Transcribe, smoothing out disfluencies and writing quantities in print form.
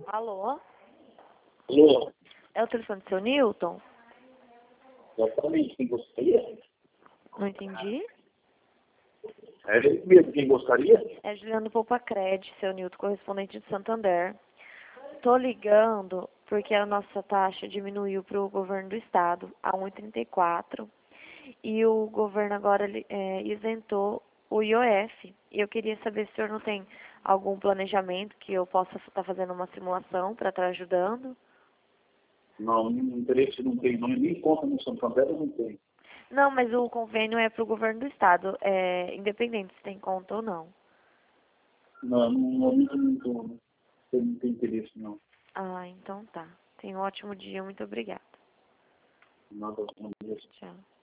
Alô? Alô, É o telefone do seu Newton? exatamente, quem gostaria? Não entendi. É ele mesmo, quem gostaria? É Juliano Poupacred, seu Newton, correspondente de Santander. Tô ligando porque a nossa taxa diminuiu para o governo do estado a 1,34 e o governo agora isentou o IOF. E eu queria saber se o senhor não tem algum planejamento que eu possa estar fazendo uma simulação para estar ajudando. Não, interesse não tem, não, nem conta no Santander, não tem. Não, mas o convênio é para o governo do estado, independente se tem conta ou não. Não, não tem interesse, não. Ah, então tá. Tenha um ótimo dia, muito obrigada. Nada, não. Tchau.